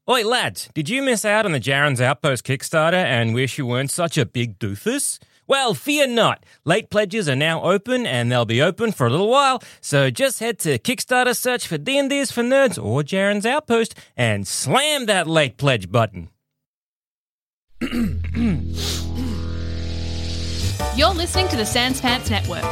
Oi, lads, did you miss out on the Jaren's Outpost Kickstarter and wish you weren't such a big doofus? Well, fear not. Late pledges are now open, and they'll be open for a little while, so just head to Kickstarter search for D&D's for Nerds or Jaren's Outpost and slam that late pledge button. You're listening to the Sans Pants Network.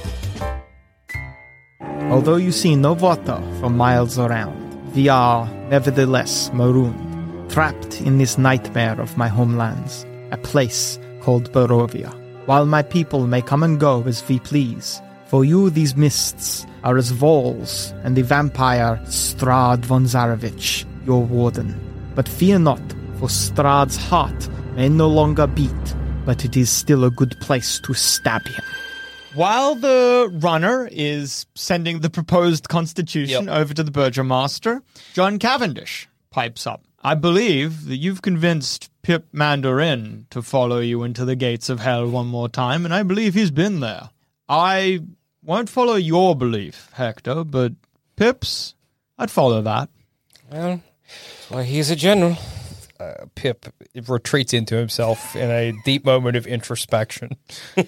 Although you see no water for miles around, we are, nevertheless, marooned, trapped in this nightmare of my homelands, a place called Barovia. While my people may come and go as we please, for you these mists are as walls, and the vampire Strahd von Zarovich, your warden. But fear not, for Strahd's heart may no longer beat, but it is still a good place to stab him. While the runner is sending the proposed constitution over to the Burgomaster, John Cavendish pipes up. I believe that you've convinced Pip Mandarin to follow you into the gates of hell one more time, and I believe he's been there. I won't follow your belief, Hector, but Pip's, I'd follow that. Well, that's why he's a general. Pip retreats into himself in a deep moment of introspection.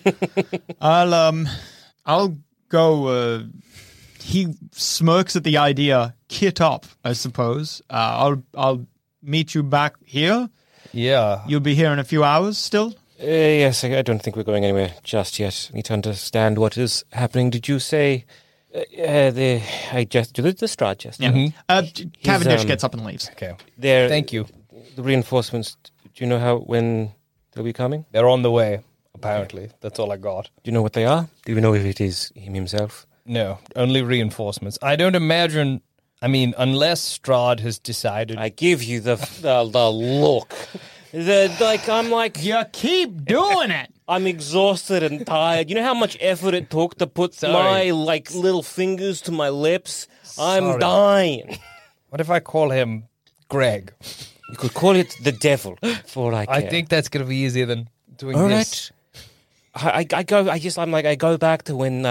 I'll go. He smirks at the idea. Kit up, I suppose. I'll meet you back here. Yeah, You'll be here in a few hours. Still. Yes, I don't think we're going anywhere just yet. I need to understand what is happening. Did you say the Strahd just? Yeah. Cavendish gets up and leaves. Okay. Thank you. The reinforcements. Do you know when they'll be coming? They're on the way. Apparently, that's all I got. Do you know what they are? Do you know if it is him himself? No, only reinforcements. I don't imagine. I mean, unless Strahd has decided. I give you the look. I'm like, You keep doing it. I'm exhausted and tired. You know how much effort it took to put my little fingers to my lips? I'm dying. What if I call him Greg? You could call it the devil, for all I care. I think that's going to be easier than doing All this. right. I go back to when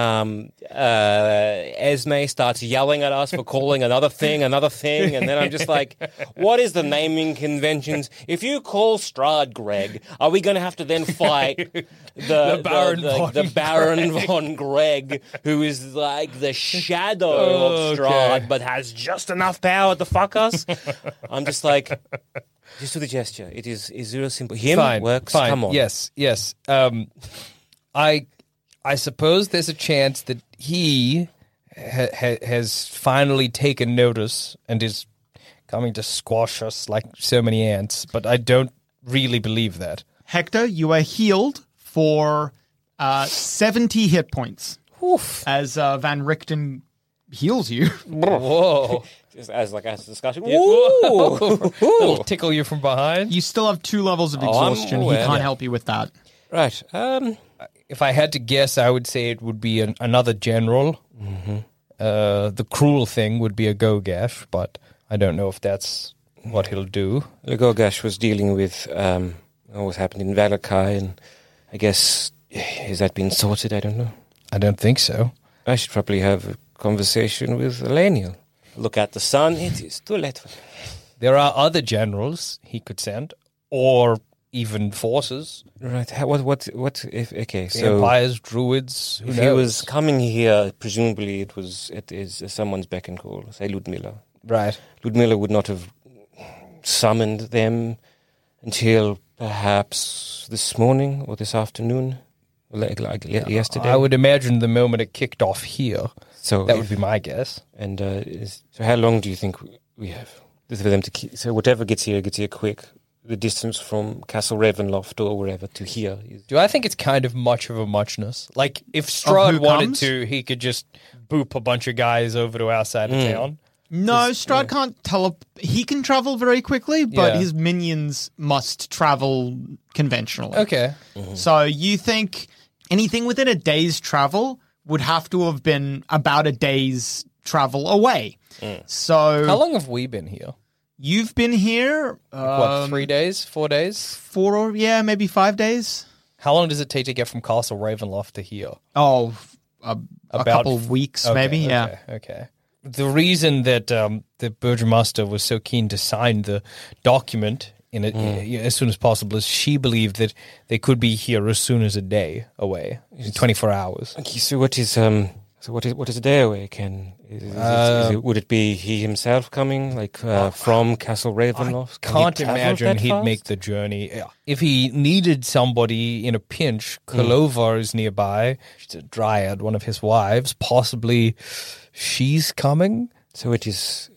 Esme starts yelling at us for calling another thing, and then I'm just like, what is the naming conventions? If you call Strahd Greg, are we going to have to then fight the Baron von Greg, who is like the shadow of Strahd, but has just enough power to fuck us? I'm just like, just do the gesture. It is real simple. Him works. Fine. Come on. Yes. I suppose there's a chance that he has finally taken notice and is coming to squash us like so many ants, but I don't really believe that. Hector, you are healed for 70 hit points. Oof. As Van Richten heals you. Whoa. Just as a discussion. Yeah. Woo! It'll tickle you from behind. You still have 2 levels of I'm exhaustion. He aware. can't help you with that. Right. If I had to guess, I would say it would be another general. Mm-hmm. The cruel thing would be a Gogash, but I don't know if that's what he'll do. Gogash was dealing with what was happening in Valakai, and I guess, has that been sorted? I don't know. I don't think so. I should probably have a conversation with Elenial. Look at the sun. It is too late. There are other generals he could send, or even forces. Right. What if, okay, so Vampires, druids, who if knows? he was coming here, presumably it is someone's beck and call, say Ludmilla. Right. Ludmilla would not have summoned them until perhaps this morning or this afternoon, like yesterday. I would imagine the moment it kicked off here. So that would be my guess. And so how long do you think we have for them to so whatever gets here quick? The distance from Castle Ravenloft or wherever to here. Do I think it's kind of much of a muchness? Like, if Strahd wanted to, he could just boop a bunch of guys over to our side of town. No, Strahd can't he can travel very quickly, but his minions must travel conventionally. Okay. Mm-hmm. So you think anything within a day's travel would have to have been about a day's travel away. So how long have we been here? You've been here... 3 days? 4 days? 4, maybe 5 days. How long does it take to get from Castle Ravenloft to here? Oh, a couple of weeks, maybe, Okay. the reason that the Burgomaster was so keen to sign the document in it as soon as possible is she believed that they could be here as soon as a day away, in 24 hours. Okay, so what is a day away, Ken? Would it be he himself coming, like from Castle Ravenloft? Can't imagine he'd make the journey. If he needed somebody in a pinch, Clover is nearby. She's a dryad, one of his wives. Possibly she's coming. So it is.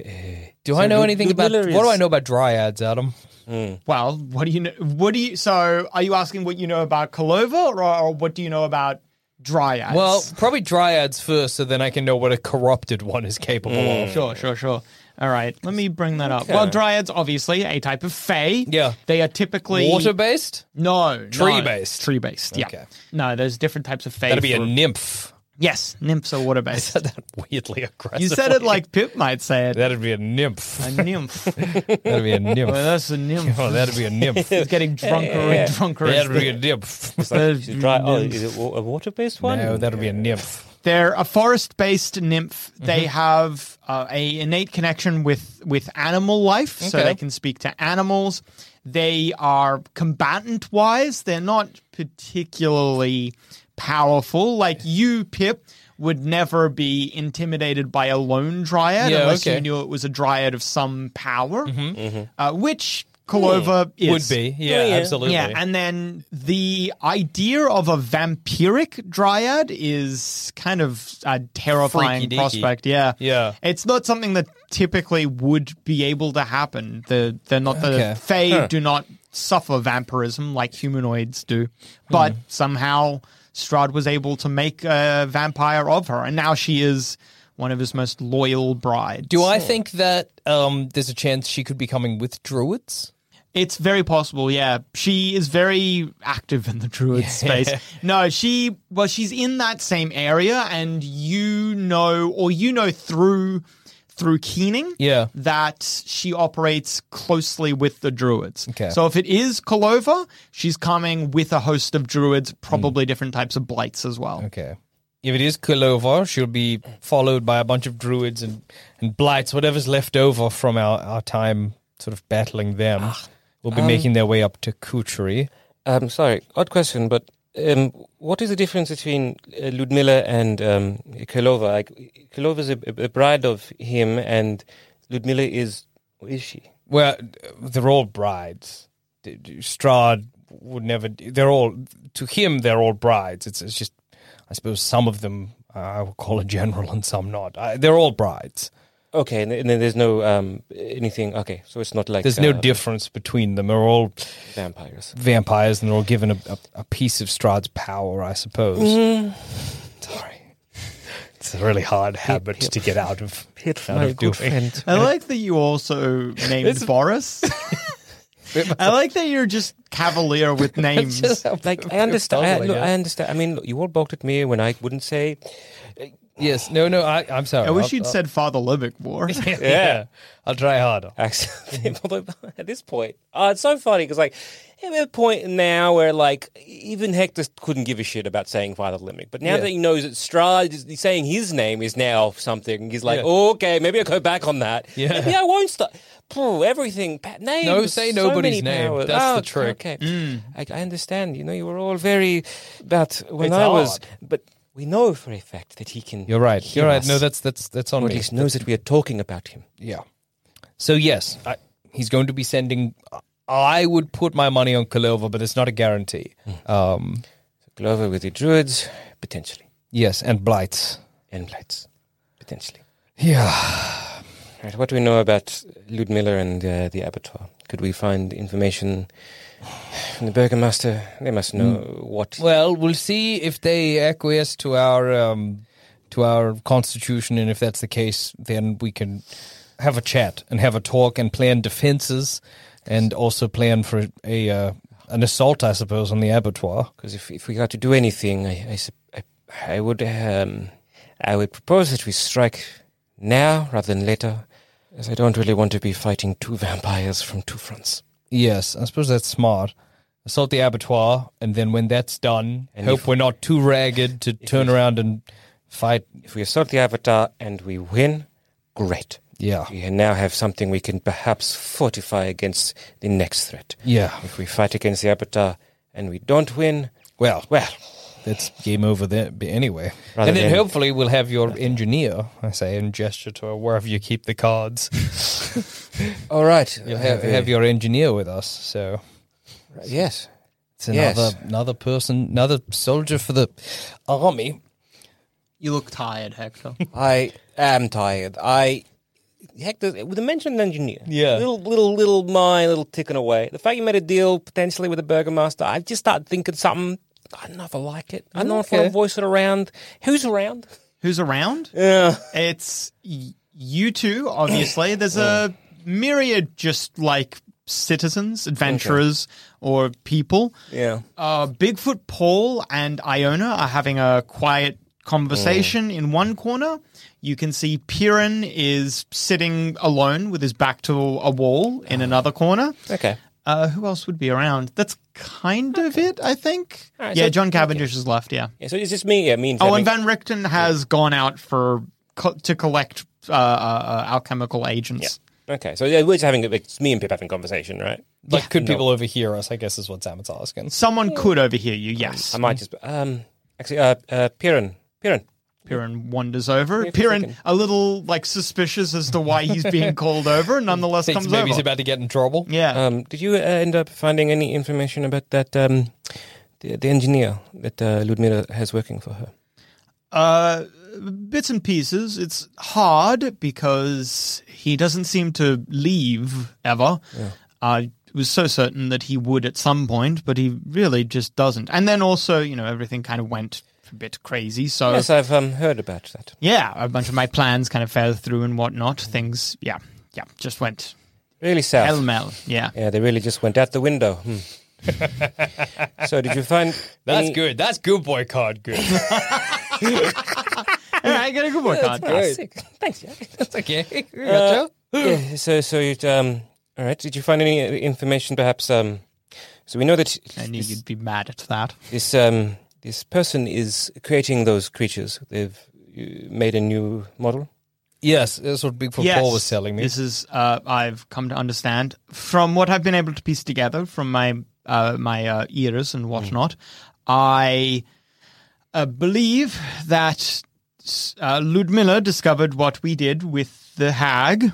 Do I know anything about? What do I know about dryads, Adam? Well, what do you know? So, are you asking what you know about Kalova, or what do you know about dryads? Well, probably dryads first, so then I can know what a corrupted one is capable of. Sure. All right, let me bring that up. Well, dryads, obviously, a type of fae. Yeah. They are typically... Water-based? No. Tree-based? Tree-based, yeah. Okay. No, there's different types of fae. That'd be a nymph. Yes, nymphs are water-based. That weirdly aggressive. You said it like Pip might say it. That'd be a nymph. A nymph. That'd be a nymph. Well, that's a nymph. Oh, that'd be a nymph. It's getting drunker and drunker. That'd be a nymph. Is it a water-based one? No, that'd be a nymph. They're a forest-based nymph. They have an innate connection with animal life, so Okay. they can speak to animals. They are combatant-wise. They're not particularly powerful. Like you, Pip, would never be intimidated by a lone dryad unless you knew it was a dryad of some power, which Kalova is. Would be. Yeah, absolutely. Yeah, and then the idea of a vampiric dryad is kind of a terrifying Freaky-deaky. prospect. Yeah. Yeah. It's not something that typically would be able to happen. They're not Okay. the Fae do not suffer vampirism like humanoids do, but somehow Strahd was able to make a vampire of her, and now she is one of his most loyal brides. Do I think that there's a chance she could be coming with druids? It's very possible, yeah. She is very active in the druid space. No, she's in that same area, and you know through Keening that she operates closely with the druids. Okay. So if it is Kalova, she's coming with a host of druids, probably different types of blights as well. Okay. If it is Kalova, she'll be followed by a bunch of druids and blights, whatever's left over from our time sort of battling them. Will be making their way up to Kuchery. Sorry, odd question, but what is the difference between Ludmilla and Kalova? Like, Kalova is a bride of him, and Ludmilla is she? Well, they're all brides. Strahd would never. They're all to him. They're all brides. It's just, I suppose, some of them I will call a general and some not. They're all brides. Okay, and then there's no anything. Okay, so it's not like There's no difference between them. They're all vampires, and they're all given a piece of Strahd's power, I suppose. Sorry. It's a really hard habit to get out of. Doing. I like that you also named Boris. I like that you're just cavalier with names. Like, I understand. I understand. I mean, look, you all balked at me when I wouldn't say. Yes, no, I'm sorry. I wish you'd said Father Libic more. Yeah, I'll try harder. Actually, at this point, it's so funny because, like, we're at a point now where, like, even Hector couldn't give a shit about saying Father Limerick. But now that he knows that Strahd is saying his name is now something, he's like, okay, maybe I'll go back on that. Yeah. Maybe I won't start. Everything. Names. No, say nobody's name. Powers. That's the trick. Okay. I understand. You know, you were all very. But when It's I was. hard. But we know for a fact that he can. You're right. hear You're right. us, No, that's on or me. at least knows that we are talking about him. Yeah. So yes, he's going to be sending. I would put my money on Kalova, but it's not a guarantee. Glover with the druids, potentially. Yes, and blights. And blights, potentially. Yeah. Right, what do we know about Ludmilla and the abattoir? Could we find information from the Burgomaster? They must know what. Well, we'll see if they acquiesce to our constitution, and if that's the case, then we can have a chat and have a talk and plan defenses, and also plan for an assault, I suppose, on the abattoir. Because if we got to do anything, I would propose that we strike now rather than later, as I don't really want to be fighting two vampires from two fronts. Yes, I suppose that's smart. Assault the abattoir, and then when that's done, hope we're not too ragged to turn around and fight. If we assault the Avatar and we win, great. Yeah. We now have something we can perhaps fortify against the next threat. Yeah. If we fight against the Avatar and we don't win, Well, well, that's game over there anyway. Rather And then than- hopefully we'll have your engineer, I say, and gesture to wherever you keep the cards. all right. You'll have your engineer with us, so Yes. it's Yes. another person, another soldier for the army. You look tired, Hector. I am tired. Hector, with the mention of an engineer, Yeah. little mind, little ticking away. The fact you made a deal potentially with the Burgermaster, I just started thinking something. I don't know if I like it. I don't know if I want to voice it around. Who's around? Who's around? Yeah. It's you two, obviously. There's a myriad just like citizens, adventurers, or people. Yeah. Bigfoot Paul and Iona are having a quiet conversation in one corner. You can see Piran is sitting alone with his back to a wall in another corner. Okay. Who else would be around? That's kind of it, I think. All right, Yeah, so- John Cavendish is left, yeah. Yeah, so it's just me. Yeah, me and Oh, Fleming. and Van Richten has gone out to collect alchemical agents. Okay, so yeah, we're just having it's me and Pip having a conversation, right? Like, could people overhear us? I guess is what Sam's asking. Someone could overhear you, yes. I might just actually Piran. Piran wanders over. Yeah, for a Piran, second. a little like suspicious as to why he's being called over, nonetheless Thinks comes maybe over. he's about to get in trouble. Yeah. Did you end up finding any information about that the engineer that Ludmila has working for her? Bits and pieces. It's hard because he doesn't seem to leave ever. I was so certain that he would at some point, but he really just doesn't. And then also, everything kind of went a bit crazy. So Yes, I've heard about that. yeah, a bunch of my plans kind of fell through and whatnot. Things, yeah, just went Really south. hell-mel. Yeah. Yeah, they really just went out the window. So did you find That's any- good. That's good boy card. Good. All right, get a good boy card. Ah, sick. Thanks, Jack. That's okay. Yeah, so you'd, all right. Did you find any information, perhaps? So we know that I knew you'd be mad at that. this person is creating those creatures. They've made a new model. Yes, that's what Bigfoot Yes, Paul was telling me. This is I've come to understand from what I've been able to piece together from my ears and whatnot. I believe that Ludmilla discovered what we did with the hag,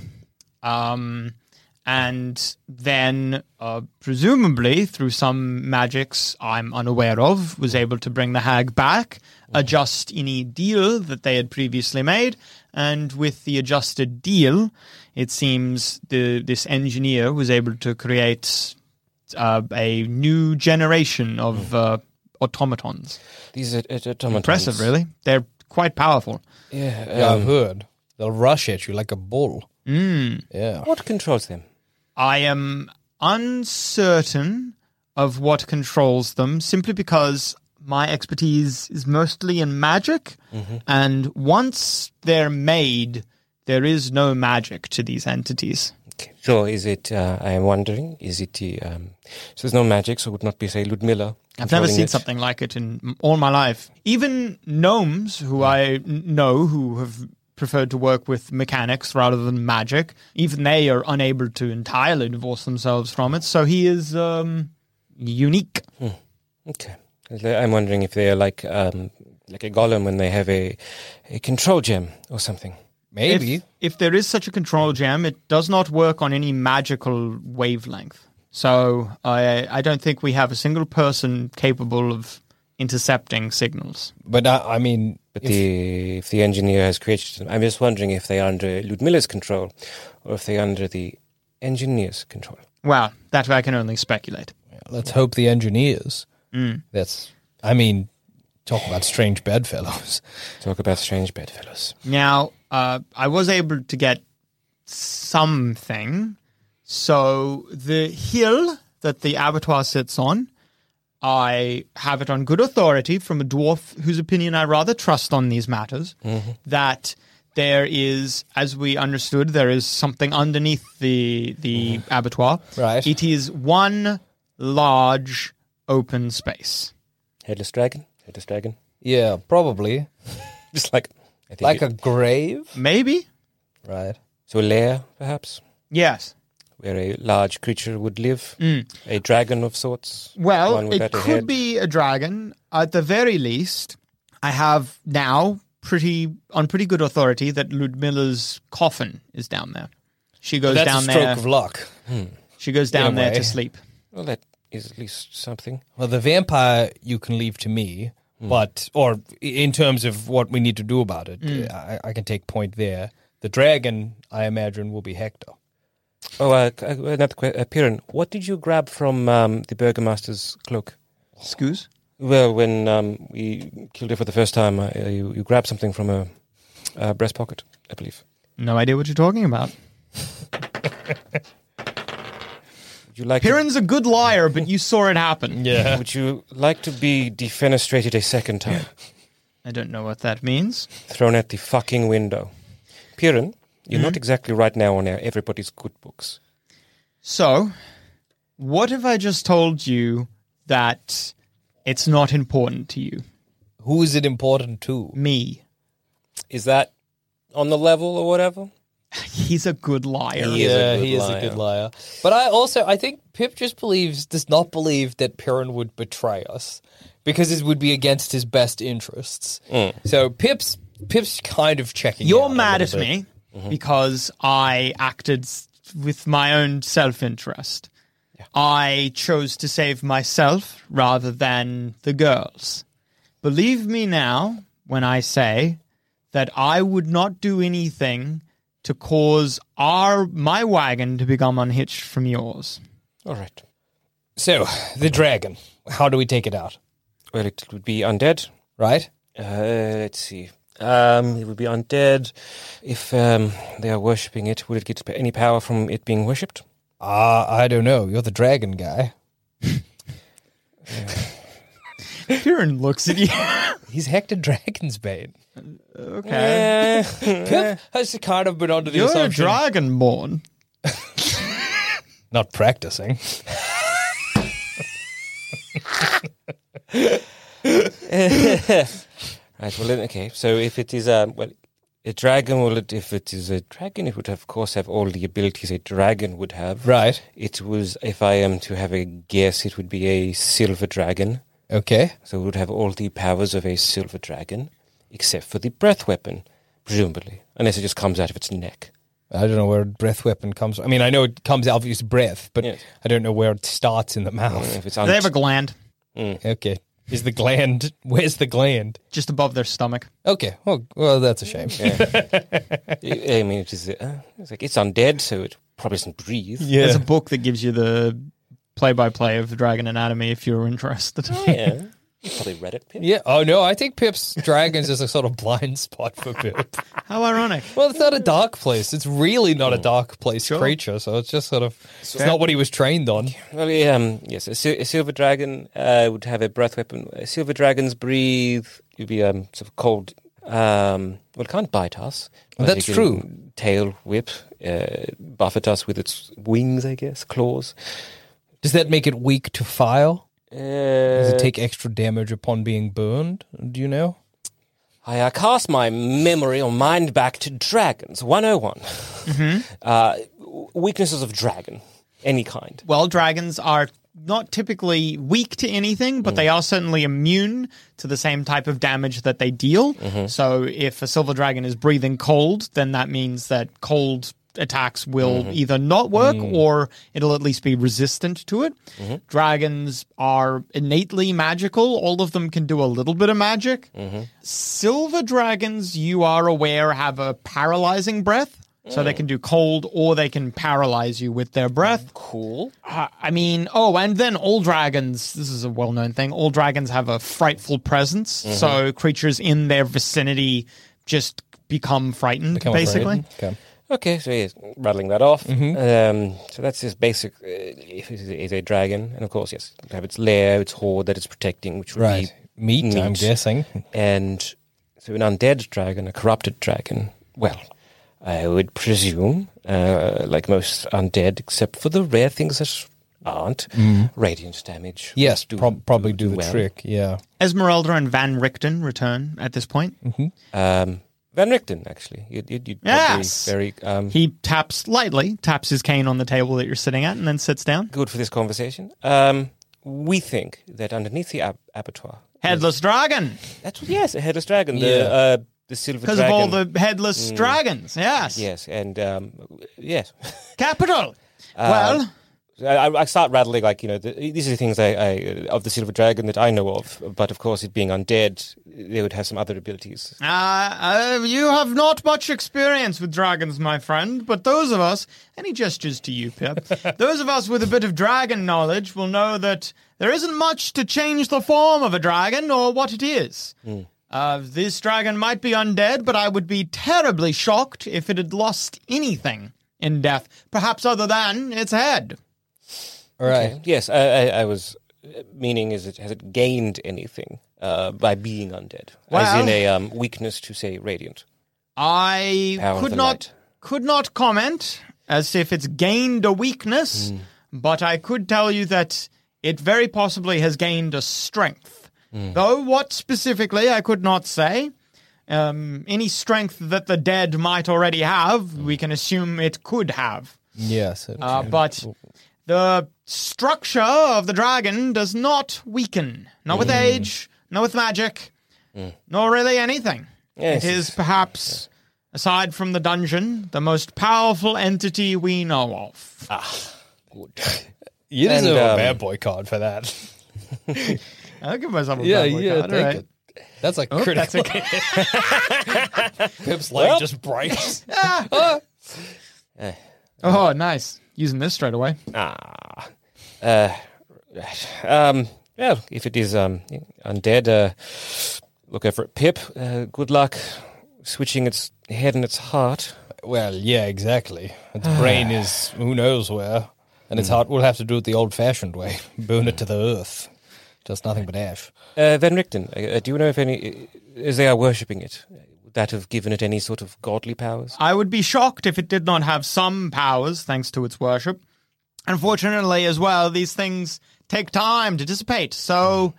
and then presumably through some magics I'm unaware of, was able to bring the hag back, adjust any deal that they had previously made, and with the adjusted deal, it seems this engineer was able to create a new generation of automatons. These are automatons. Impressive, really. They're quite powerful. Yeah, I've heard. They'll rush at you like a bull. Yeah. What controls them? I am uncertain of what controls them, simply because my expertise is mostly in magic, and once they're made, there is no magic to these entities. Okay. So is it? I am wondering. Is it the? So there's no magic. So it would not be say Ludmilla. I've never controlling seen it? something like it in all my life. Even gnomes, who I know, who have preferred to work with mechanics rather than magic, even they are unable to entirely divorce themselves from it. So he is unique. Okay. I'm wondering if they are like a golem when they have a control gem or something. Maybe. If there is such a control gem, it does not work on any magical wavelength. So I don't think we have a single person capable of intercepting signals. But I mean, But if the engineer has created them, I'm just wondering if they are under Ludmilla's control or if they are under the engineer's control. Well, that I can only speculate. let's hope the engineers. That's, I mean, talk about strange bedfellows. Talk about strange bedfellows. Now, I was able to get something. So the hill that the abattoir sits on, I have it on good authority from a dwarf whose opinion I rather trust on these matters, that there is, as we understood, there is something underneath the abattoir. Right. It is one large open space. Headless dragon? Headless dragon? Yeah, probably. Just like I think Like a grave? Maybe? Right. so a lair, perhaps, Yes. where a large creature would live, a dragon of sorts. Well, one with it better could head. be a dragon. At the very least, I have now on pretty good authority that Ludmilla's coffin is down there. She goes That's down a stroke there. of luck. She goes down In a there to way. sleep. Well, that is at least something. Well, the vampire you can leave to me, but or in terms of what we need to do about it, I can take point there. The dragon, I imagine, will be Hector. Oh, another question. Piran, what did you grab from the Burgomaster's cloak? Excuse? Well, when we killed her for the first time, you grabbed something from a breast pocket, I believe. No idea what you're talking about. Would you like Piran's a good liar, but you saw it happen. Yeah. would you like to be defenestrated a second time? I don't know what that means. Thrown at the fucking window. Piran, you're not exactly right now on our Everybody's Good books. So, what if I just told you that it's not important to you? Who is it important to? Me. Is that on the level or whatever? He's a good liar. He is a good he is liar. a good liar. But I think Pip just does not believe that Piran would betray us because it would be against his best interests. So Pip's kind of checking. You're out a mad at little bit. me because I acted with my own self-interest. I chose to save myself rather than the girls. Believe me now when I say that I would not do anything to cause my wagon to become unhitched from yours. All right. So the dragon. How do we take it out? Well, it would be undead. Right? Let's see. It would be undead. If they are worshipping it, would it get any power from it being worshipped? I don't know. You're the dragon guy. Piran looks at you. He's Hector Dragonsbane. Okay. Pip has kind of been under the You're a assumption. dragonborn. Not practicing. Right. Well, okay. So if it is a dragon, if it is a dragon, it would of course have all the abilities a dragon would have. Right. It was, if I am to have a guess, it would be a silver dragon. Okay. So it would have all the powers of a silver dragon, except for the breath weapon, presumably, unless it just comes out of its neck. I don't know where breath weapon comes from. I mean, I know it comes out of his breath, but Yes. I don't know where it starts in the mouth. If it's They have a gland Okay. Is the gland... Where's the gland? just above their stomach. Okay. Well, that's a shame. I mean, it is. It's undead, so it probably doesn't breathe. Yeah. There's a book that gives you the play-by-play of the dragon anatomy if you're interested. Yeah. You probably read it, Pip. Yeah. Oh, no. I think Pip's dragons is a sort of blind spot for Pip. How ironic. Well, it's not a dark place. It's really not a dark place creature, so it's just sort of... It's not what he was trained on. Well, yes, a silver dragon would have a breath weapon. Silver dragons breathe. You'd be sort of cold. Well, it can't bite us. But That's it can true. Tail whip, buffet us with its wings, I guess, claws. Does that make it weak to fire? Does Uh, it take extra damage upon being burned? Do you know? I cast my memory or mind back to dragons 101. Weaknesses of dragon, any kind. Well, dragons are not typically weak to anything, but they are certainly immune to the same type of damage that they deal. So if a silver dragon is breathing cold, then that means that cold attacks will either not work or it'll at least be resistant to it. Dragons are innately magical. All of them can do a little bit of magic. Silver dragons, you are aware, have a paralyzing breath. So they can do cold or they can paralyze you with their breath. Cool. I mean, and then all dragons, this is a well-known thing, all dragons have a frightful presence. So creatures in their vicinity just become frightened, basically. Okay. Okay, so yes, rattling that off. So that's just basic. If it is a dragon, and of course, yes, it have its lair, its hoard that it's protecting, which would Right. Meat, I'm meat. guessing. and so an undead dragon, a corrupted dragon. Well, I would presume, like most undead, except for the rare things that aren't. Radiant damage. Yes, do- probably do the well. trick. Yeah. Esmeralda and Van Richten return at this point. Van Richten, actually. You'd Yes. probably very He taps his cane on the table that you're sitting at, and then sits down. good for this conversation. We think that underneath the abattoir... Headless dragon, Yes, a headless dragon. Yeah. The silver because of dragon. all the headless dragons. Yes. Yes, and yes. Capital. Well, I start rattling, like, these are the things I of the silver dragon that I know of. But of course, it being undead, they would have some other abilities. you have not much experience with dragons, my friend, but those of us, and he gestures to you, Pip, those of us with a bit of dragon knowledge will know that there isn't much to change the form of a dragon or what it is. This dragon might be undead, but I would be terribly shocked if it had lost anything in death, perhaps other than its head. All right. Okay. Yes, I was meaning, has it gained anything by being undead? As in a weakness to, say, radiant. I Power of could the not light. could not comment as if it's gained a weakness, but I could tell you that it very possibly has gained a strength. Though what specifically, I could not say. Any strength that the dead might already have, we can assume it could have. Yes. But the structure of the dragon does not weaken. Not with age, not with magic, nor really anything. Yes. It is perhaps, aside from the dungeon, the most powerful entity we know of. You And, deserve a bad boy card for that. I'll give myself a Yeah, bad boy yeah, card, take alright. it. That's like Oh, critical. that's okay. Pip's leg just breaks. Oh, nice. Using this straight away. Well, if it is undead, look over at Pip. Good luck switching its head and its heart. Well, yeah, exactly. Its brain is who knows where, and its heart will have to do it the old-fashioned way: burn it to the earth. Just nothing but ash. Van Richten, do you know if any, as they are worshipping it, would that have given it any sort of godly powers? I would be shocked if it did not have some powers thanks to its worship. Unfortunately, as well, these things take time to dissipate. So,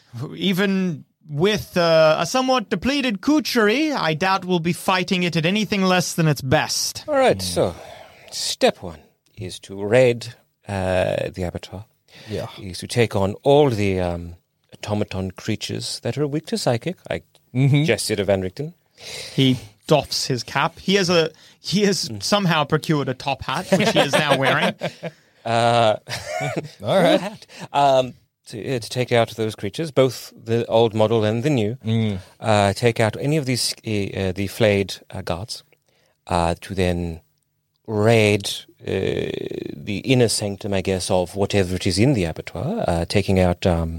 even with a somewhat depleted Kuchari, I doubt we'll be fighting it at anything less than its best. All right, so step one is to raid the abattoir. Yeah. Is to take on all the automaton creatures that are weak to psychic. I gestured to Van Richten. He doffs his cap. He has somehow procured a top hat, which he is now wearing. All right. Hat. To take out those creatures, both the old model and the new. Take out any of these the flayed guards. To then raid the inner sanctum, I guess, of whatever it is in the abattoir. Taking out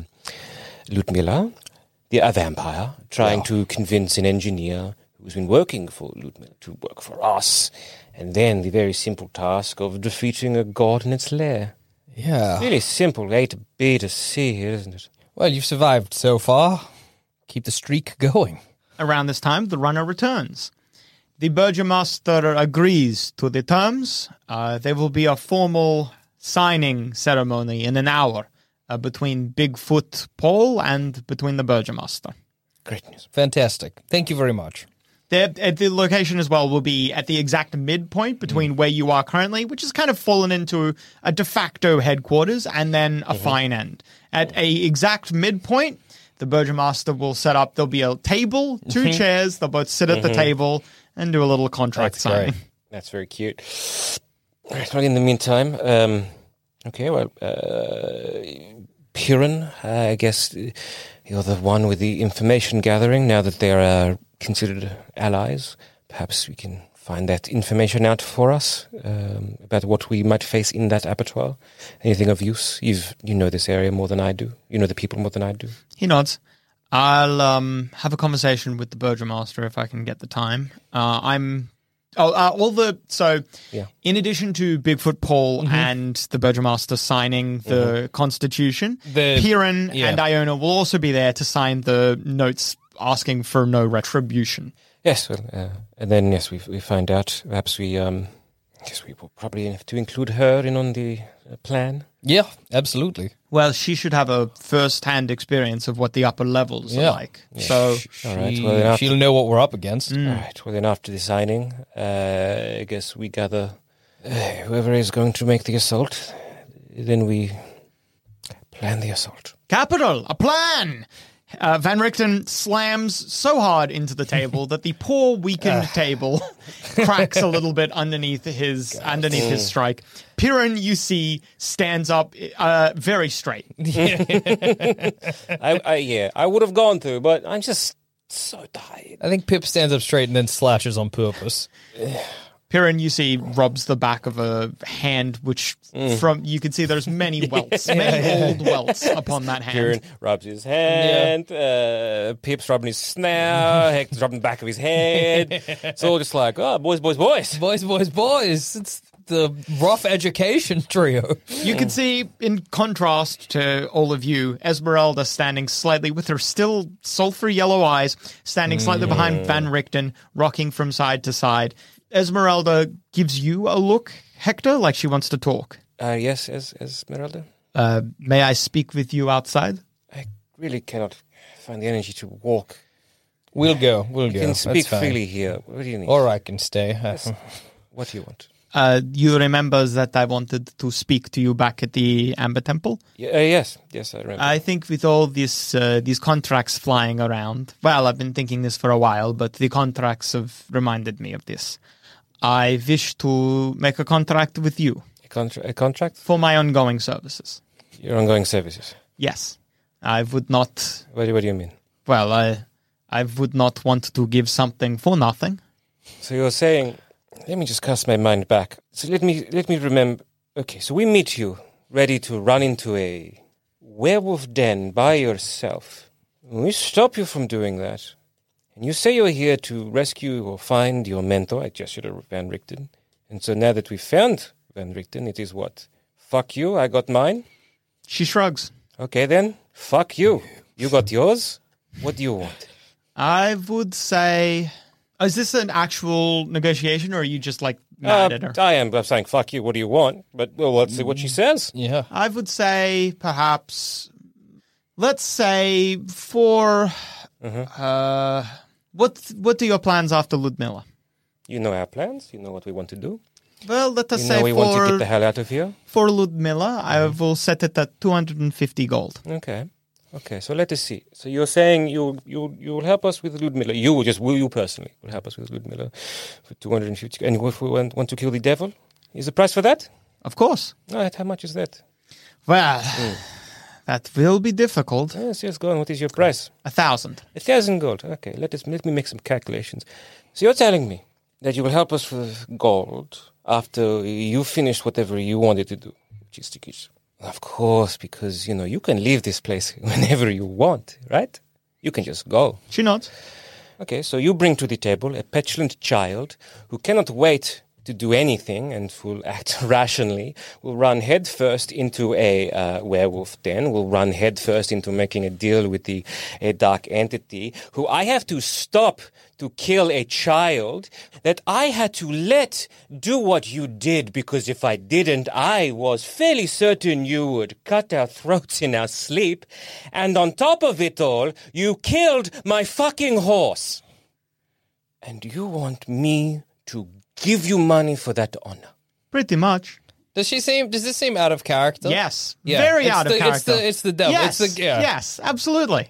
Ludmilla, a vampire, trying to convince an engineer who's been working for Ludmilla to work for us. And then the very simple task of defeating a god in its lair. Yeah. Really simple, A to B to C, isn't it? Well, you've survived so far. Keep the streak going. Around this time, the runner returns. The Burgomaster agrees to the terms. There will be a formal signing ceremony in an hour between Bigfoot Paul and between the Burgomaster. Great news. Fantastic. Thank you very much. The location as well will be at the exact midpoint between where you are currently, which has kind of fallen into a de facto headquarters, and then a fine end. At a exact midpoint, the Burgomaster will set up, there'll be a table, two chairs, they'll both sit at the table and do a little contract signing. great. That's very cute. Right, well, in the meantime, Piran, I guess you're the one with the information gathering now that they're considered allies. Perhaps we can find that information out for us about what we might face in that abattoir. Anything of use? You know this area more than I do. You know the people more than I do. He nods. I'll have a conversation with the Burgomaster if I can get the time. In addition to Bigfoot Paul and the Burgomaster signing the Constitution, Piran and Iona will also be there to sign the notes asking for no retribution. Yes, well, and then we find out. Perhaps we will probably have to include her in on the plan? Yeah, absolutely. Well, she should have a first-hand experience of what the upper levels are like. So, All right, well, then She'll know what we're up against. All right, well, then after deciding, I guess we gather whoever is going to make the assault, then we plan the assault. capital, a plan! Van Richten slams so hard into the table that the poor, weakened table cracks a little bit underneath his strike. Piran, you see, stands up very straight. I would have gone through, but I'm just so tired. I think Pip stands up straight and then slashes on purpose. Piran, you see, rubs the back of a hand, which from you can see there's many welts, many old welts upon that hand. Kieran rubs his hand, Pip's rubbing his snout, Hector's rubbing the back of his head. It's all just like, oh, boys. Boys. It's the rough education trio. You can see, in contrast to all of you, Esmeralda standing slightly with her still sulfur yellow eyes, standing slightly behind Van Richten, rocking from side to side. Esmeralda gives you a look, Hector, like she wants to talk. Yes, Esmeralda? May I speak with you outside? I really cannot find the energy to walk. We'll go. You can speak freely here. What do you need? Or I can stay. What do you want? You remember that I wanted to speak to you back at the Amber Temple? Yes, I remember. I think with all these contracts flying around, well, I've been thinking this for a while, but the contracts have reminded me of this. I wish to make a contract with you. A contract? For my ongoing services. Your ongoing services? Yes. I would not... What do you mean? Well, I would not want to give something for nothing. So you're saying... Let me just cast my mind back. So let me remember. Okay, so we meet you, ready to run into a werewolf den by yourself. We stop you from doing that. And you say you're here to rescue or find your mentor. I gestured to Van Richten. And so now that we've found Van Richten, it is what? Fuck you, I got mine? She shrugs. Okay then, fuck you. You got yours? What do you want? I would say... Is this an actual negotiation, or are you just, like, mad at her? I'm saying, fuck you, what do you want? But, well, let's see what she says. Yeah. I would say, perhaps... Let's say, for... What are your plans after Ludmilla? You know our plans. You know what we want to do. Well, let us say we want to get the hell out of here. For Ludmilla, I will set it at 250 gold. Okay, so let us see. So you're saying you'll help us with Ludmilla. You personally will help us with Ludmilla for 250. And if we want to kill the devil, is the price for that? Of course. All right, how much is that? Well, that will be difficult. Yes, go on. What is your price? 1,000. 1,000 gold. Okay, let me make some calculations. So you're telling me that you will help us with gold after you finish whatever you wanted to do, which is to kill. Of course, because, you can leave this place whenever you want, right? You can just go. She nods. Okay, so you bring to the table a petulant child who cannot wait to do anything and will act rationally, will run headfirst into a werewolf den, will run headfirst into making a deal with a dark entity, who I have to stop to kill a child, that I had to let do what you did, because if I didn't, I was fairly certain you would cut our throats in our sleep, and on top of it all, you killed my fucking horse. And you want me to give you money for that honor? Pretty much. Does this seem out of character? Yes. Yeah. Very out of character. It's the devil. Yes. Yeah. Yes, absolutely.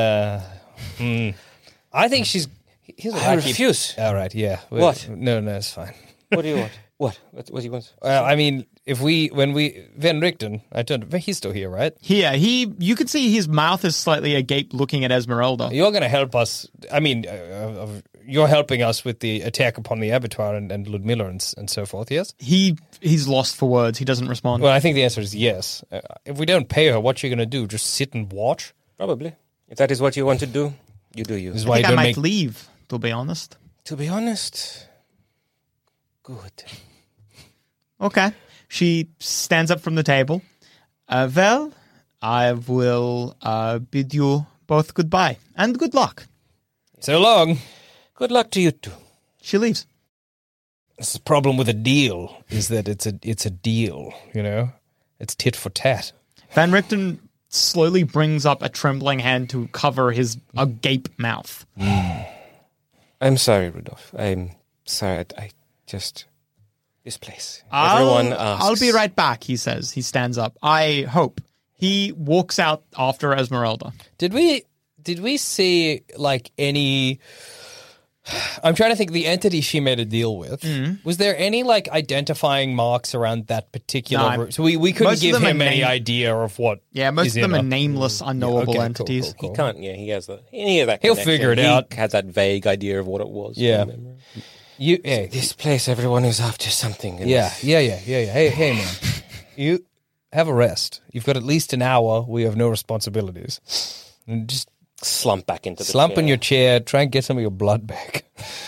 I think she's... I refuse. All right, yeah. What? No, it's fine. What do you want? What do you want? I mean, Van Richten, he's still here, right? Yeah, you could see his mouth is slightly agape looking at Esmeralda. You're going to help us. I mean, you're helping us with the attack upon the abattoir and Ludmilla and so forth, yes? He's lost for words. He doesn't respond. Well, I think the answer is yes. If we don't pay her, what you going to do? Just sit and watch? Probably. If that is what you want to do, you do you. This is I why think you I don't might leave, to be honest. To be honest, good. Okay. She stands up from the table. Well, I will bid you both goodbye and good luck. So long. Good luck to you too. She leaves. This is the problem with a deal, is that it's a deal, It's tit for tat. Van Richten slowly brings up a trembling hand to cover his agape mouth. I'm sorry, Rudolph. I'm sorry. I just... This place. Everyone asks. I'll be right back, he says. He stands up. I hope. He walks out after Esmeralda. Did we see like any? I'm trying to think. The entity she made a deal with. Was there any like identifying marks around that particular? No, route? So we couldn't most of give them are him any named- idea of what. Yeah, most is of them in are her. nameless, unknowable Okay, cool, entities. cool, He can't, yeah, he has that He'll figure it He out. has that vague idea of what it was. Yeah. from memory. Hey, This place, everyone is after something. and yeah. Hey, man, you have a rest. You've got at least an hour. We have no responsibilities. And just slump back into the slump chair. in your chair. Try and get some of your blood back.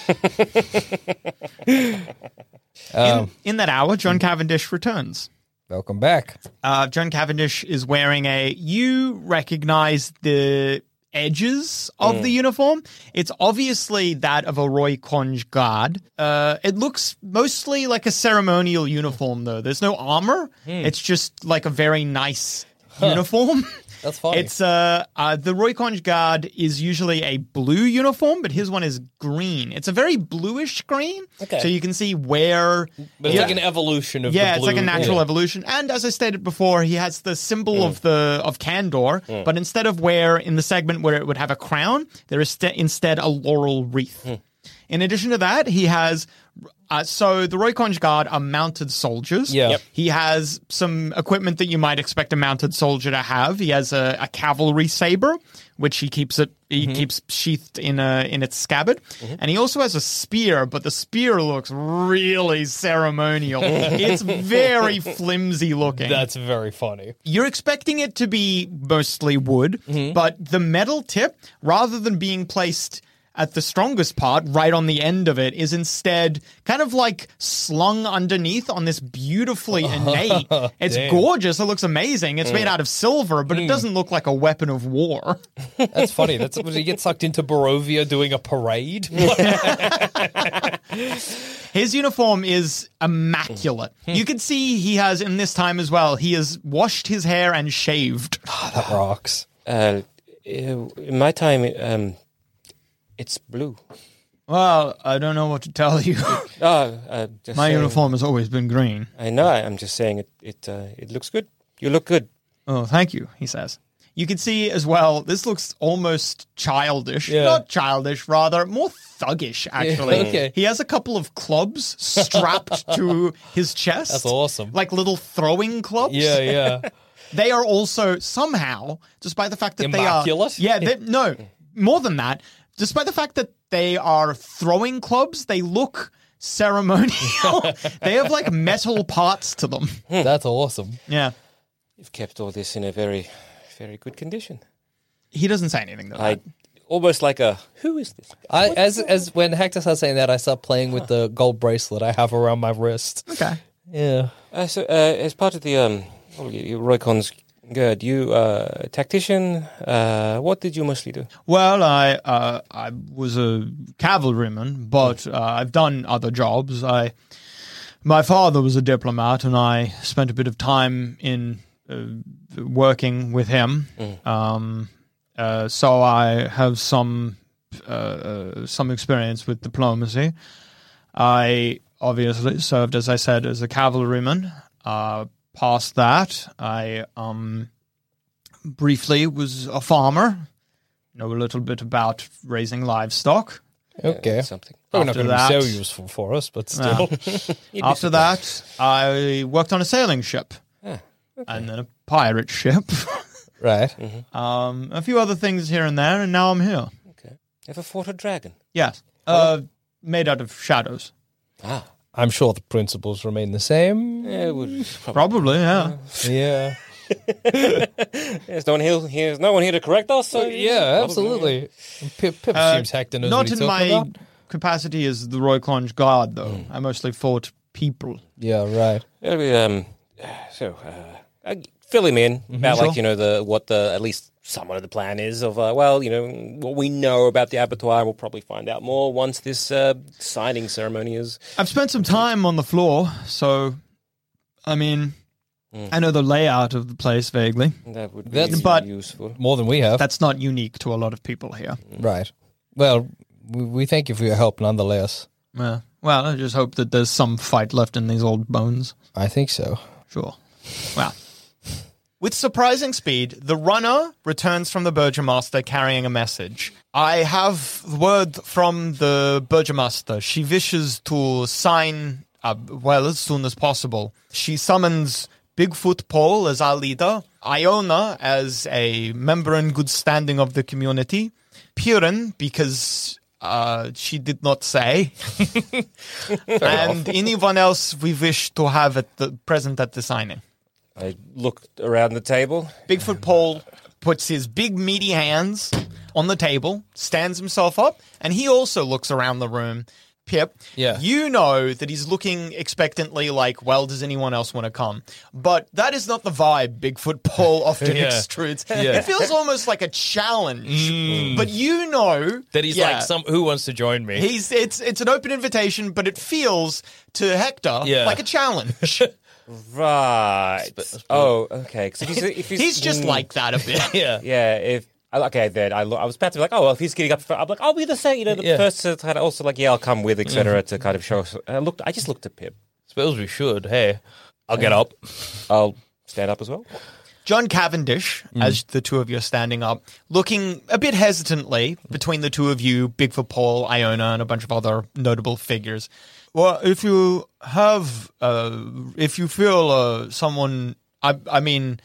In that hour, John Cavendish returns. Welcome back. John Cavendish is wearing you recognize the edges of the uniform. It's obviously that of a Roy Conge guard. It looks mostly like a ceremonial uniform, though. There's no armor. It's just like a very nice uniform. That's funny. It's the Roy Conge guard is usually a blue uniform, but his one is green. It's a very bluish green. Okay. So you can see where But it's like an evolution of yeah, the it's like a blue- natural yeah. evolution. And as I stated before, he has the symbol of Candor, but instead of where in the segment where it would have a crown, there is instead a laurel wreath. In addition to that, he has so the Roy Conge Guard are mounted soldiers. Yeah. Yep. He has some equipment that you might expect a mounted soldier to have. He has a cavalry saber, which he keeps sheathed in its scabbard, and he also has a spear. But the spear looks really ceremonial. It's very flimsy looking. That's very funny. You're expecting it to be mostly wood, but the metal tip, rather than being placed at the strongest part, right on the end of it, is instead kind of like slung underneath on this beautifully innate. It's Damn. gorgeous. It looks amazing. It's made out of silver, but it doesn't look like a weapon of war. That's funny. That's when he gets sucked into Barovia doing a parade. His uniform is immaculate. You can see he has, in this time as well, he has washed his hair and shaved. That rocks. In my time, it's blue. Well, I don't know what to tell you. Just My saying. uniform has always been green. I know. I'm just saying it looks good. You look good. Oh, thank you, he says. You can see as well, this looks almost childish. Yeah. Not childish, rather more thuggish, actually. okay. He has a couple of clubs strapped to his chest. That's awesome. Like little throwing clubs. Yeah. They are also somehow, despite the fact that Immaculate? they are... Yeah, no, more than that. Despite the fact that they are throwing clubs, they look ceremonial. They have like metal parts to them. That's awesome. Yeah. You've kept all this in a very, very good condition. He doesn't say anything though. I almost like a who is this guy? As when Hector starts saying that, I start playing with the gold bracelet I have around my wrist. Okay. Yeah. So as part of the Roy Con's Good. You, tactician, what did you mostly do? Well, I was a cavalryman, but I've done other jobs. My father was a diplomat, and I spent a bit of time in working with him. So I have some experience with diplomacy. I obviously served, as I said, as a cavalryman. Past that, I briefly was a farmer. Know a little bit about raising livestock. Okay. Something. Probably not After going to be that- so useful for us, but still. After that, I worked on a sailing ship. And then a pirate ship. Right. A few other things here and there, and now I'm here. Okay. Ever fought a dragon? Yes. Made out of shadows. Ah. I'm sure the principles remain the same. Yeah, it would Probably, yeah. Yeah. There's no one here to correct us. So Yeah, absolutely. Pip assumes Hector knows Not what he's in talking my about. capacity as the Roy Conge Guard, though. I mostly fought people. Yeah, right. It'll be, fill him in about Sure. what at least somewhat of the plan is of what we know about the abattoir. We'll probably find out more once this signing ceremony is. I've spent some time on the floor, so, I mean, I know the layout of the place vaguely. That would be That's- useful. More than we have. That's not unique to a lot of people here. Right. Well, we thank you for your help nonetheless. Well, I just hope that there's some fight left in these old bones. I think so. Sure. Well. With surprising speed, the runner returns from the Burgomaster carrying a message. I have word from the Burgomaster. She wishes to sign, as soon as possible. She summons Bigfoot Paul as our leader, Iona as a member in good standing of the community, Piran, because she did not say, and anyone else we wish to have present at the signing. I looked around the table. Bigfoot Paul puts his big meaty hands on the table, stands himself up, and he also looks around the room. Pip, Yeah. you know that he's looking expectantly like, well, does anyone else want to come? But that is not the vibe Bigfoot Paul often Yeah. extrudes. Yeah. It feels almost like a challenge. But you know That he's yeah, like, who wants to join me? it's an open invitation, but it feels to Hector Yeah. like a challenge. Right. Oh, okay. 'Cause if He's just like that a bit. yeah. Yeah, if okay, then I was about to be like, oh, well, if he's getting up, I'm like, I'll be the same, the Yeah. first to kind of also like, yeah, I'll come with, etc. To kind of show. I just looked at Pip. Suppose we should. Hey, I'll get up. I'll stand up as well. John Cavendish, as the two of you are standing up, looking a bit hesitantly between the two of you, Bigfoot Paul, Iona, and a bunch of other notable figures. Well, if you have, if you feel someone, I mean,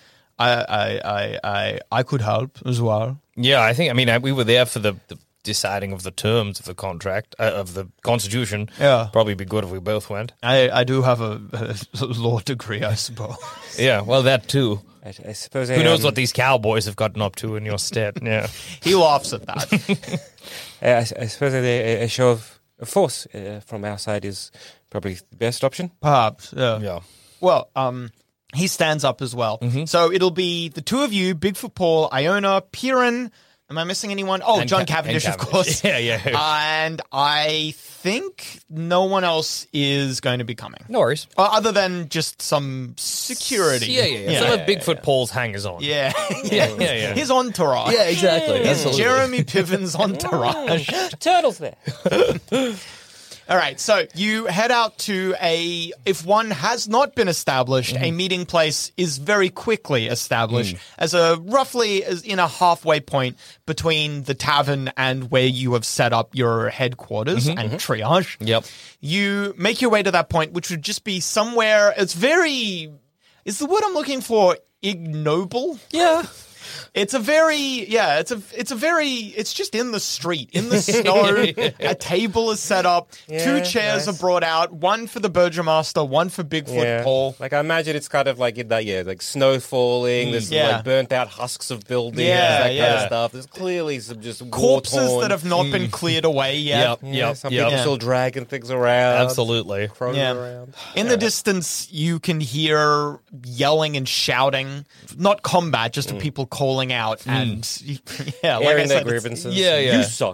I could help as well. Yeah, I mean, we were there for the deciding of the terms of the contract, of the Constitution. Yeah. Probably be good if we both went. I do have a law degree, I suppose. Yeah, well, that too. I suppose. Who knows what these cowboys have gotten up to in your stead? Yeah. He laughs at that. I suppose a show of force from our side is probably the best option. Perhaps, yeah. Yeah. Well, he stands up as well. So it'll be the two of you, Bigfoot Paul, Iona, Piran. Am I missing anyone? Oh, And John Ca- Cavendish, and of Cavendish. course. Yeah. And I think no one else is going to be coming. No worries. Other than just some security. Yeah. Some of Bigfoot Paul's hangers on. Yeah. Yeah. His entourage. Yeah, exactly. Absolutely. Jeremy Piven's entourage. Turtles there. All right, so you head out to if one has not been established, a meeting place is very quickly established as roughly in a halfway point between the tavern and where you have set up your headquarters and triage. Yep. You make your way to that point, which would just be somewhere, is the word I'm looking for ignoble? Yeah. It's just in the street, in the snow. A table is set up. Yeah, 2 chairs nice. are brought out. One for the Burgomaster, one for Bigfoot Paul. Like I imagine it's kind of like in that, like snow falling. There's Yeah. like burnt out husks of buildings, Yeah, that kind yeah. of stuff. There's clearly some just Corpses war-torn- that have not been cleared away yet. Yep. Some Yep. people still dragging things around. Absolutely. Crawling Yeah. around. In the distance, you can hear yelling and shouting. Not combat, just people calling out and like I Airing their said, it's grievances. Yeah. You suck.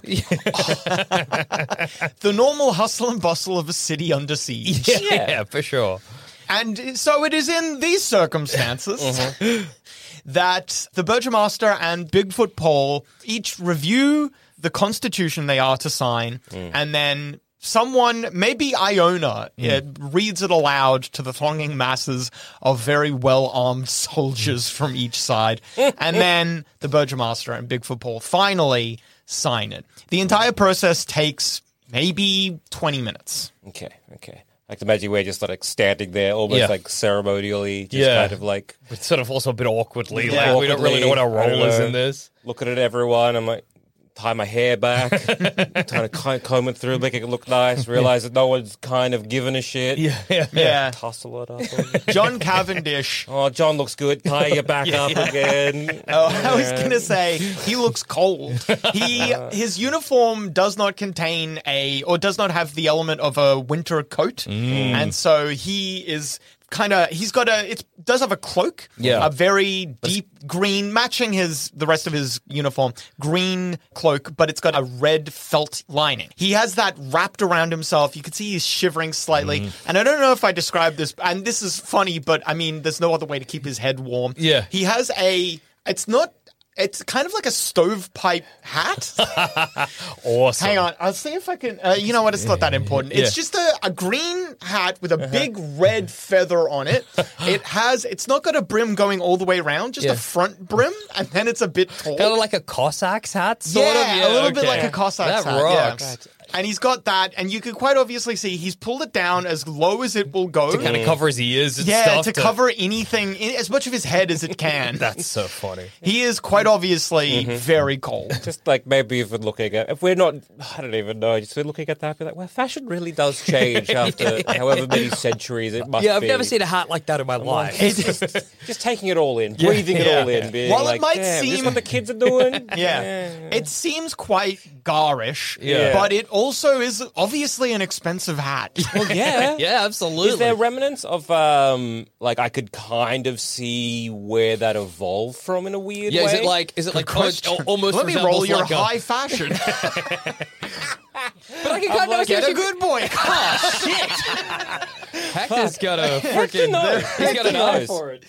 the normal hustle and bustle of a city under siege. Yeah, for sure. And so it is in these circumstances that the Burgomaster and Bigfoot Paul each review the constitution they are to sign, and then someone, maybe Iona, reads it aloud to the thronging masses of very well-armed soldiers from each side, and then the Burgomaster and Bigfoot Paul finally sign it. The entire process takes maybe 20 minutes. Okay. I can imagine we're just like standing there, almost Yeah. like ceremonially, just Yeah. kind of like But sort of also a bit awkwardly. Yeah. Like, we don't really know what our I don't role is know. in this. looking at everyone. I'm like, tie my hair back, trying to comb it through, make it look nice, realize that no one's kind of giving a shit. Yeah. Tussle it up. John Cavendish. Oh, John looks good. Tie your back up again. Oh, I was going to say, he looks cold. His uniform does not contain does not have the element of a winter coat. And so he is it does have a cloak, a very deep green, matching the rest of his uniform, green cloak, but it's got a red felt lining. He has that wrapped around himself. You can see he's shivering slightly, and I don't know if I described this, and this is funny, but I mean, there's no other way to keep his head warm. Yeah. He has it's kind of like a stovepipe hat. Awesome. Hang on, I'll see if I can. You know what? It's not that important. It's just a green hat with a big red feather on it. It's not got a brim going all the way around, just a front brim, and then it's a bit tall. Kind of like a Cossack's hat, sort of. Yeah, a little bit like a Cossack's hat. Rocks. Yeah. And he's got that, and you can quite obviously see he's pulled it down as low as it will go. To kind of cover his ears and stuff. To cover anything, as much of his head as it can. That's so funny. He is quite obviously very cold. Just like maybe if we're not, I don't even know, just we're looking at that, be like, well, fashion really does change after however many centuries it must be. Yeah, I've never seen a hat like that in my life. Just taking it all in, breathing it all in. Being While like, it might damn, seem... Is this what the kids are doing? It seems quite garish, Yeah. but it also is obviously an expensive hat. Well, yeah. Yeah, absolutely. Is there remnants of, like, I could kind of see where that evolved from in a weird way? Is it like almost Let me roll resembles your like high fashion. But I can kind of Get a good boy. Hector's got a freaking... He's got an eye for it.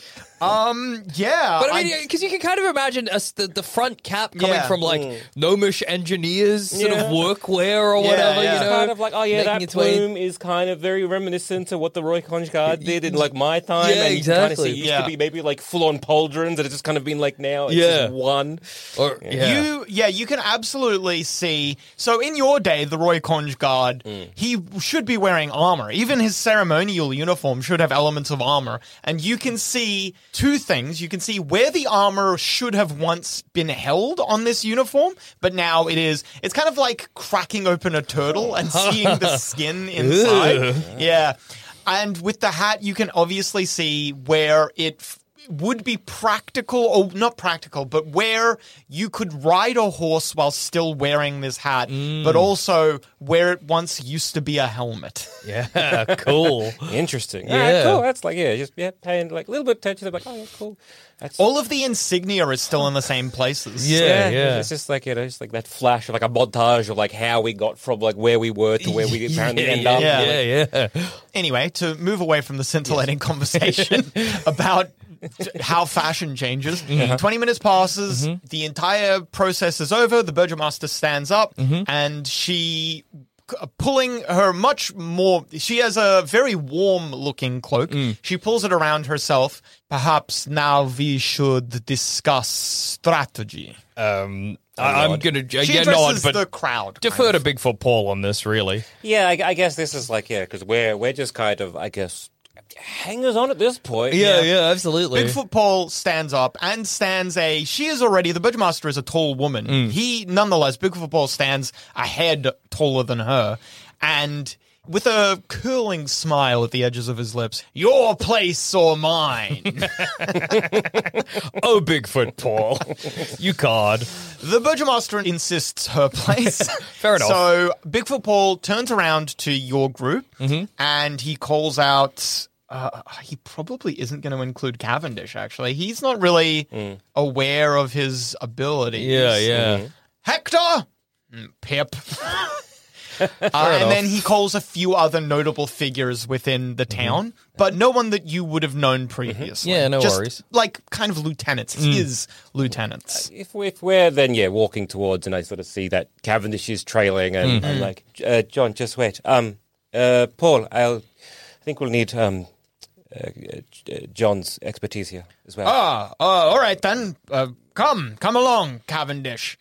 Yeah. But I mean, because you can kind of imagine the front cap coming from like gnomish engineers sort of workwear or whatever. yeah. You know, It's kind of like, that making its way- plume is kind of very reminiscent of what the Roy Conchgard did in like my time. Yeah, and you can kind of exactly. see it used to be maybe like full-on pauldrons, and it's just kind of been like now it's Yeah. just one. Or, You can absolutely see. So in your day, the Roy Conchgard, he should be wearing armor. Even his ceremonial uniform should have elements of armor. And you can see two things. You can see where the armor should have once been held on this uniform, but now it's kind of like cracking open a turtle and seeing the skin inside. Yeah. And with the hat, you can obviously see where it would be practical, or not practical, but where you could ride a horse while still wearing this hat, but also where it once used to be a helmet. Yeah, cool. Interesting. Yeah. Cool. That's like, paying like a little bit of attention. Like, oh, yeah, cool. That's All of the insignia is still in the same places. Yeah. It's just like, just like that flash of like a montage of like how we got from like where we were to where we apparently end up. Yeah. Anyway, to move away from the scintillating conversation about how fashion changes, 20 minutes passes, the entire process is over, the Burgomaster stands up, and she... pulling her she has a very warm-looking cloak. She pulls it around herself. Perhaps now we should discuss strategy. I'm going to She addresses the crowd. defer to Bigfoot Paul on this, really. Yeah, I guess this is like, because we're just kind of, I guess, hangers on at this point. Yeah, absolutely. Bigfoot Paul stands up and the Burgomaster is a tall woman. Nonetheless, Bigfoot Paul stands a head taller than her, and with a curling smile at the edges of his lips, your place or mine. Oh, Bigfoot Paul. You card. The Burgomaster insists her place. Fair enough. So Bigfoot Paul turns around to your group and he calls out... he probably isn't going to include Cavendish, actually. He's not really aware of his abilities. Yeah. Hector! Pip. And then he calls a few other notable figures within the town, but no one that you would have known previously. Yeah, no Just worries. like kind of lieutenants, his lieutenants. If we're then, walking towards, and I sort of see that Cavendish is trailing, and I'm like, John, just wait. Paul, I think we'll need John's expertise here as well. All right then. Come along, Cavendish.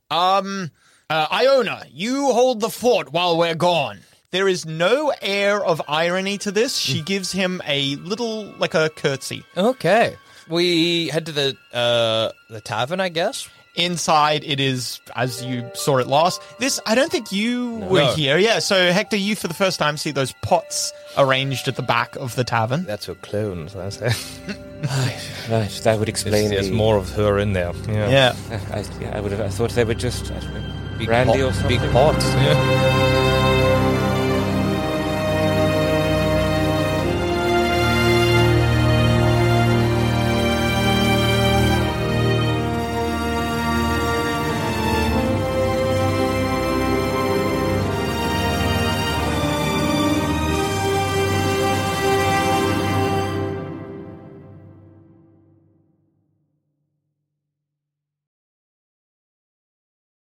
Iona, you hold the fort while we're gone. There is no air of irony to this. She gives him a little, like a curtsy. Okay. We head to the tavern, I guess. Inside, it is, as you saw it last. I don't think you were here. Yeah, so Hector, you for the first time see those pots arranged at the back of the tavern. That's her clones, I say. Right, that would explain. There's more of her in there. Yeah. I thought they were just brandy or something. Big pots. Yeah.